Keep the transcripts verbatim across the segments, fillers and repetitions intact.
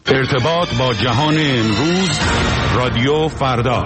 ارتباط با جهان امروز، رادیو فردا.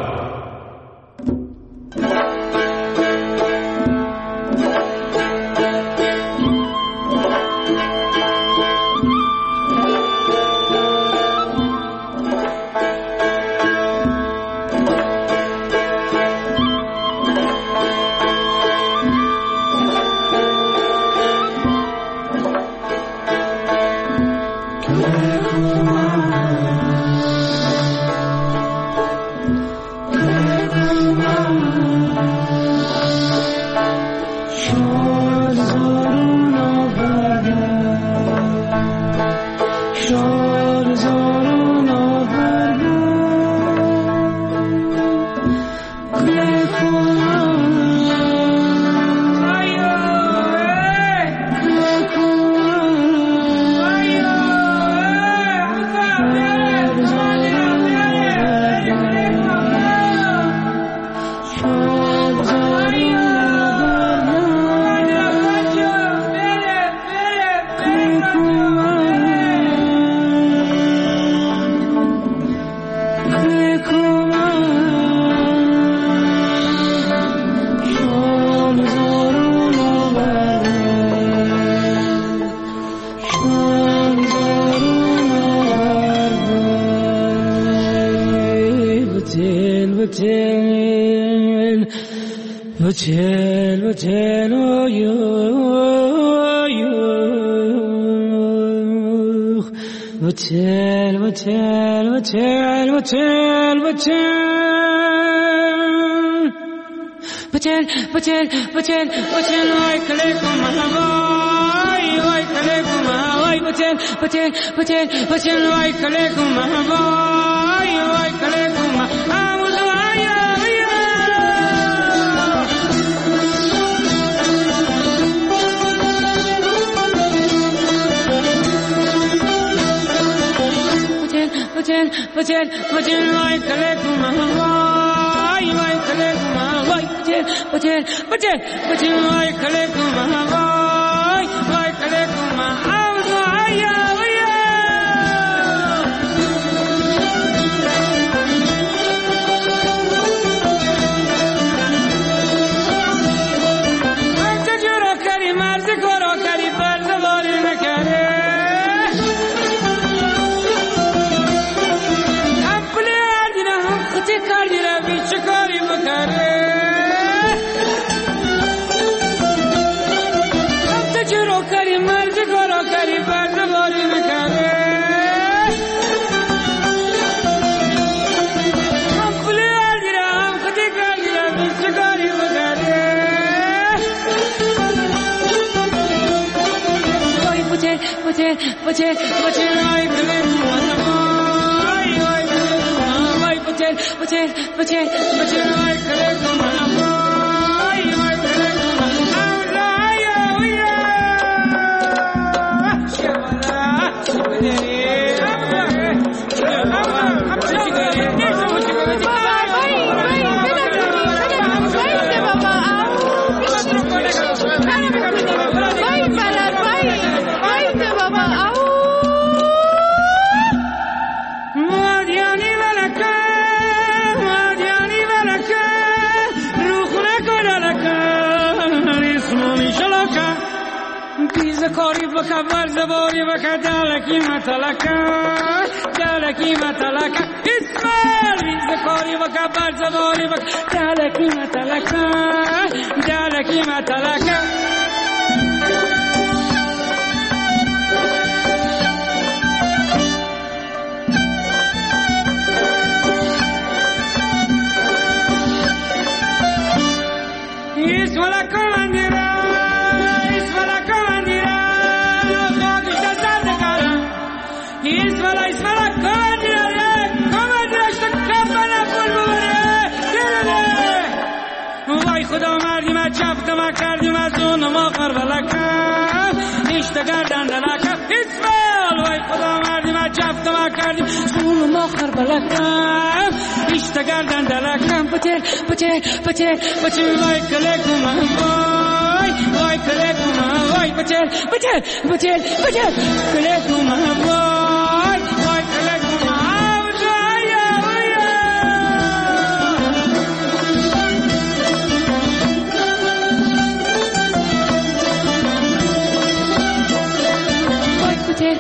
Vachel, vachel, oh you, you. Vachel, vachel, vachel, vachel, vachel. Vachel, vachel, vachel, vachel, oy kale kumava, oy kale kumava, oy vachel, vachel, vachel, vachel, oy kale kumava, oy kale kumava. Vachel, vachel, vachel, oy kale kumava, oy kale kumava, oy vachel, vachel, vachel, vachel, oy kale kumava, oy kale kumava, oy ya, oy ya. Ay tajro kari marz karo kari barz bari nakare. Kari ravi chakari makare, ab tajro kari marz karo kari barz bari makare, ab fule adira ab khati kari ravi chakari makare. Oy vachel, vachel, vachel, vachel, oy kale kumava. Vachel, vachel, vachel, vachel, oy kale kumava, oy kale kumava, oy ya, oy ya. Shabala, shabale, abba, abba, abba, chigare, neso chigare, bye, bye, bye, bye, baba, bye, bala, bye, bye, baba, au. Madiani malaka. Kori baka barza bori baka dalaki matalaka, dalaki matalaka. Ismail, kori baka barza bori baka dalaki matalaka, dalaki matalaka. Iswala komandira. Ismala, Ismala, komandira, komandira, işte kafana pul bubare, gelene. Vay Khuda mardima, çaptama kardima, zonuma karbelaka, işte gardan dalaka. İsmail, vay Khuda mardima, çaptama kardima, zonuma karbelaka, işte gardan dalaka. Patel, patel, patel, patel, vay kale kumava, vay kale kumava, vay patel, patel, patel, patel, kale kumava. Like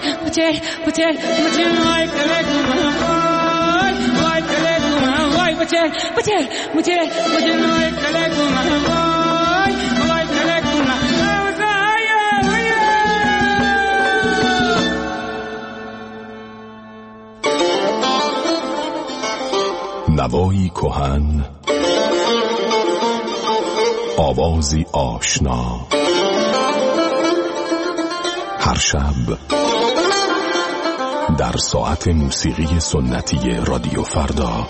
بوتل بوتل بوتل وای کلگومم وای کلگومم وای بوتل بوتل بوتل بوتل وای کلگومم وای وای کلگومم نوایی کهن، آوازی آشنا، هر شب در ساعت موسیقی سنتی رادیو فردا.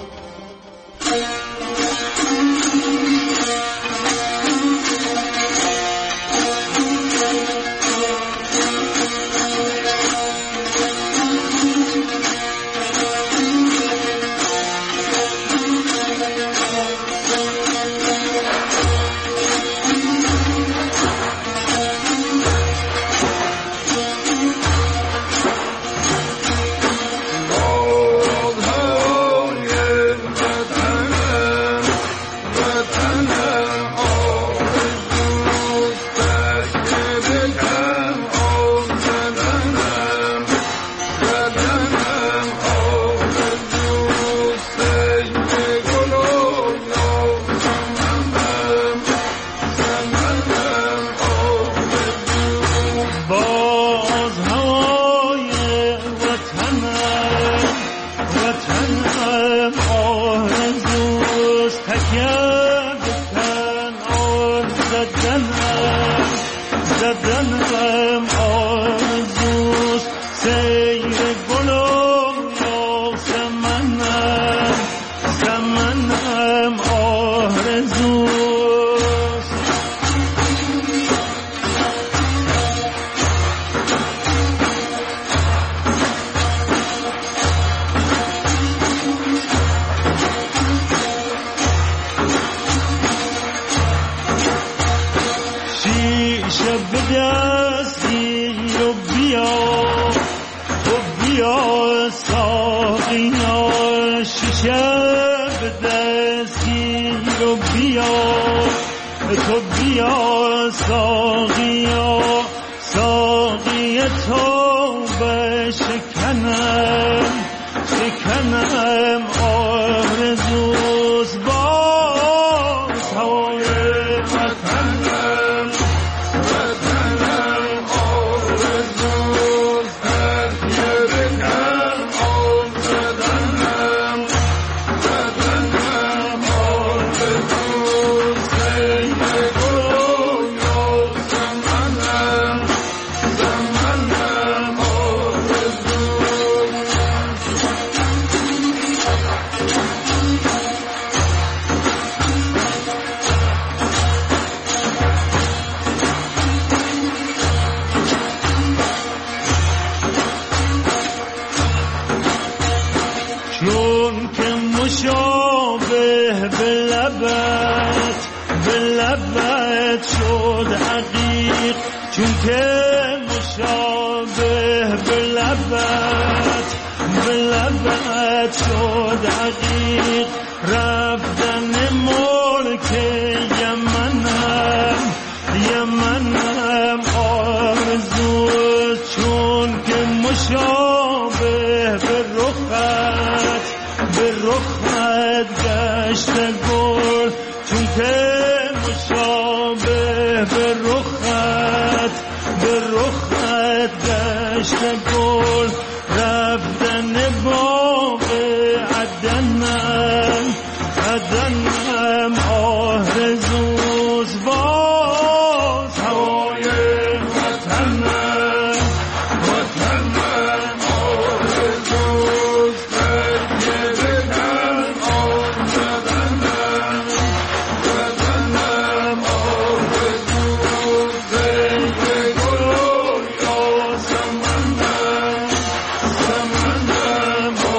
Come on.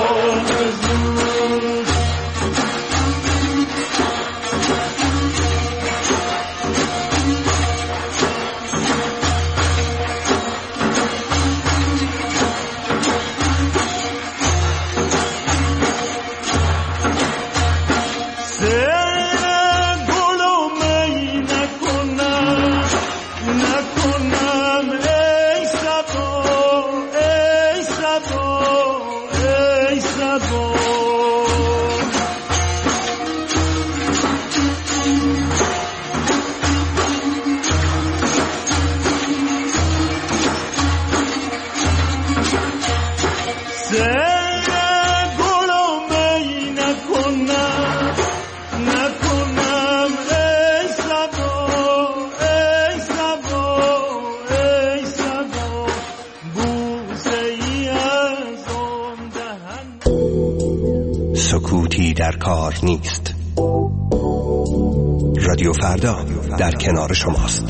سکوتی در کار نیست. رادیو فردا در کنار شماست.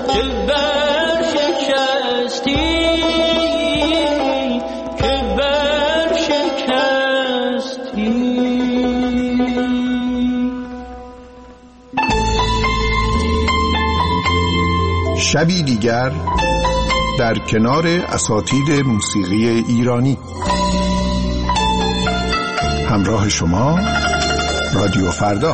شبی دیگر در کنار اساتید موسیقی ایرانی. همراه شما رادیو فردا.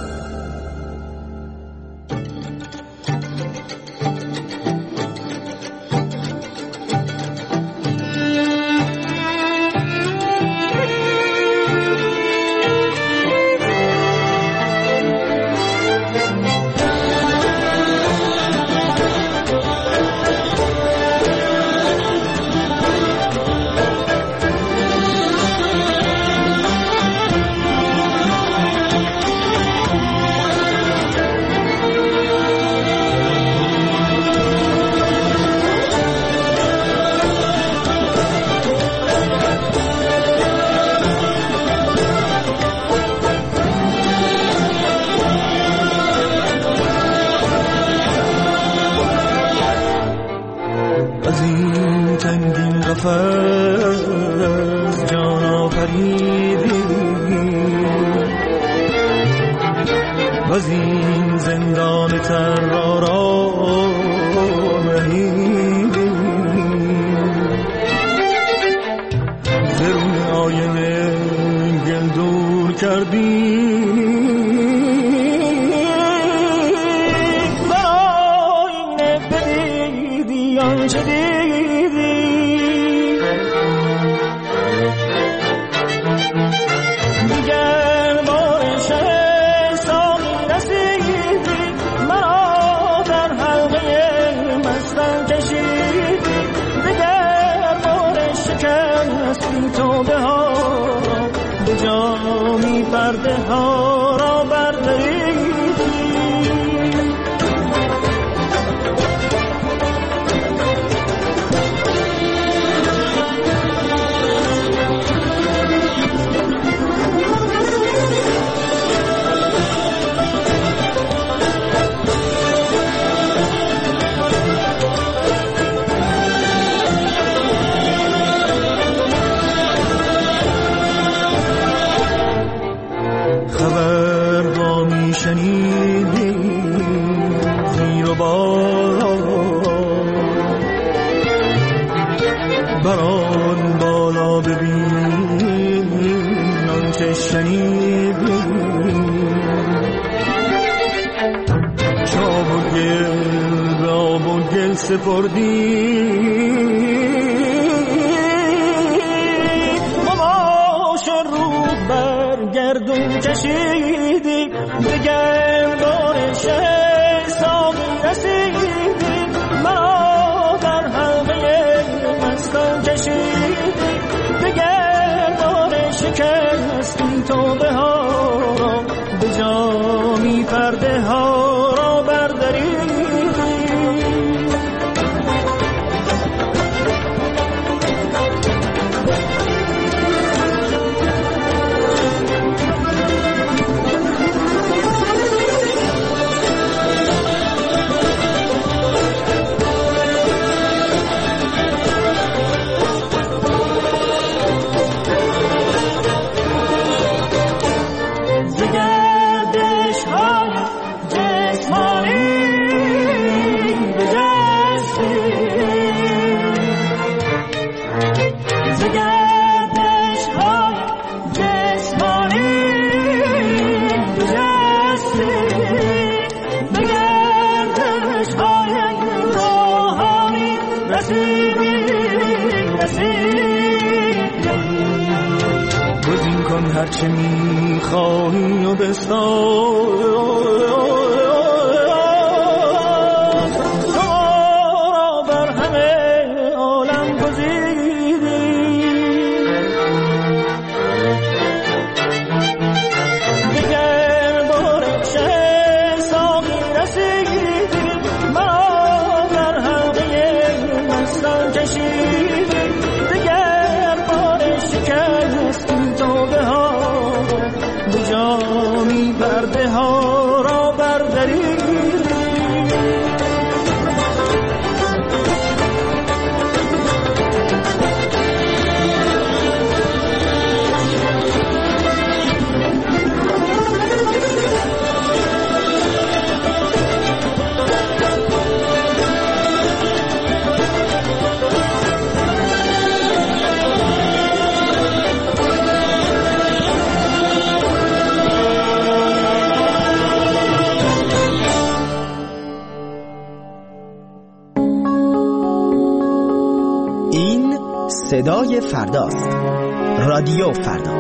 هرچه میخواهی و بستان تو بر همه عالم گزیدی دیگر بار چه ساقی رسیدی مرا در حلقه مستان کشیدی دیگر بار شکستی توبه ها جامی پرده ها را بر صدای فرداست. رادیو فردا.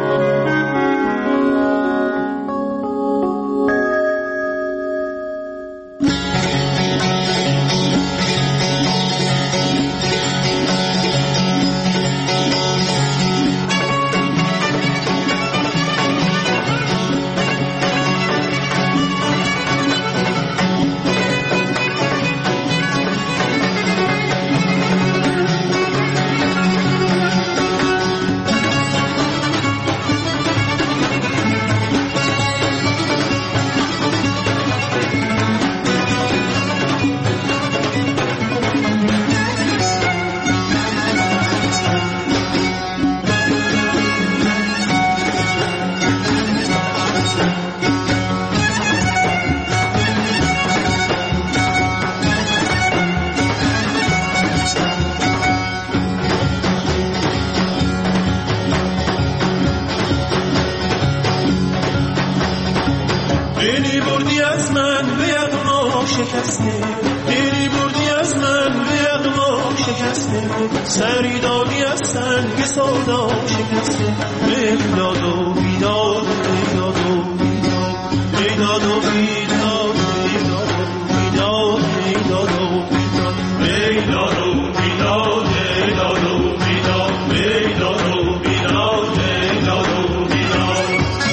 دلی بردی از من به یغما شکسته، دلی بردی از من به یغما شکسته، سری دادی از سنگ سودا شکسته، بیداد و بیداد بیداد و بیداد بیداد و بیداد بیداد بیداد و بیداد بیداد و بیداد بیداد و بیداد بیداد و بیداد بیداد و بیداد.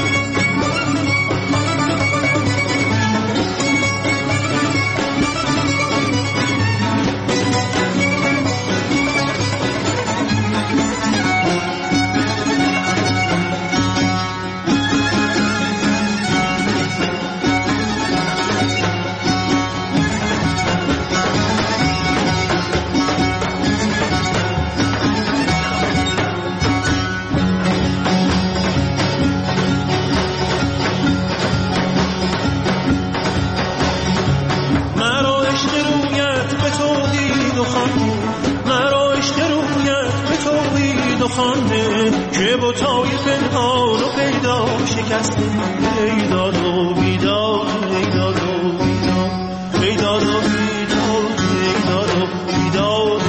که بوتای پنهان و پیدا شکسته، بیداد و بیداد بیداد و بیداد بیداد و بیداد بیداد و بیداد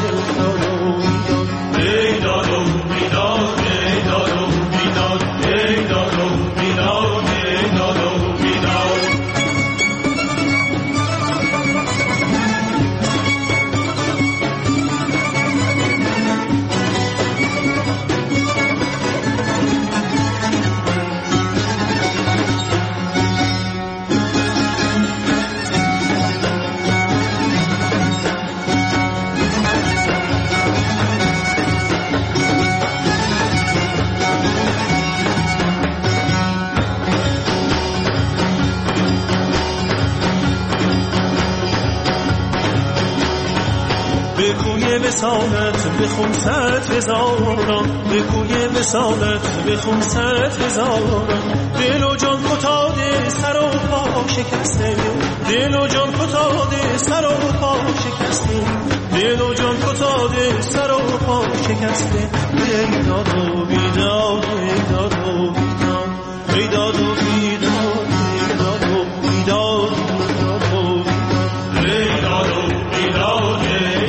بیداد و بیداد بیداد و بیداد بیداد و بیداد بیداد و بیداد. به کوی وصالت بخون صد هزاران، به کوی وصالت بخون صد هزاران، دل و جان فتاده سر و پا شکسته، دل و جان فتاده سر و پا شکسته، دل و جان فتاده سر و پا شکسته، بیداد و بیداد بیداد و بیداد بیداد و بیداد بیداد و بیداد بیداد و بیداد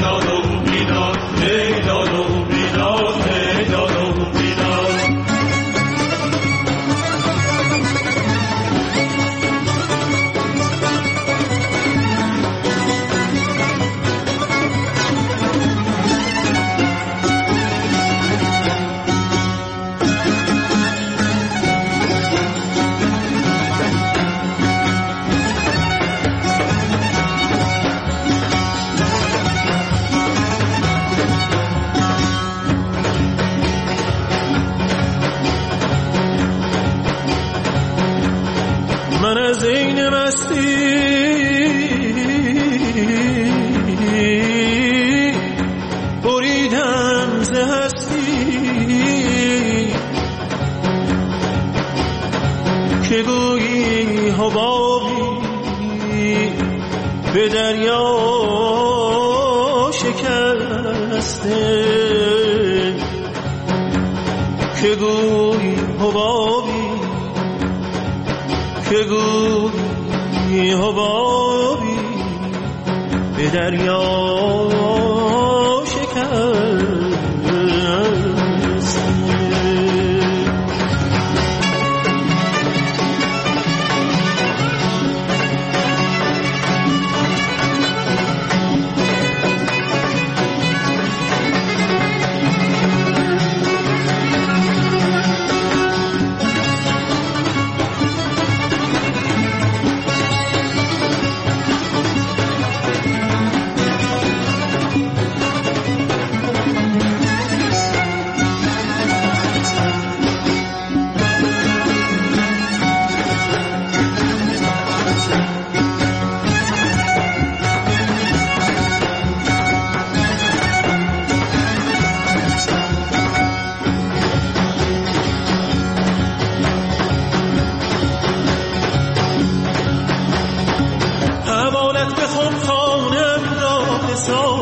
من از این مستی بریدم ز هستی، که گویی حبابی به دریا شکسته، که گویی حبابی که گویی حبابی به دریا شکسته.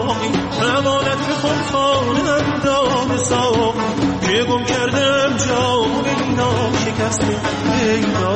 ساقی روانت به خمخانه اندام ساقی که گم کردم جام ای ناشکسته ای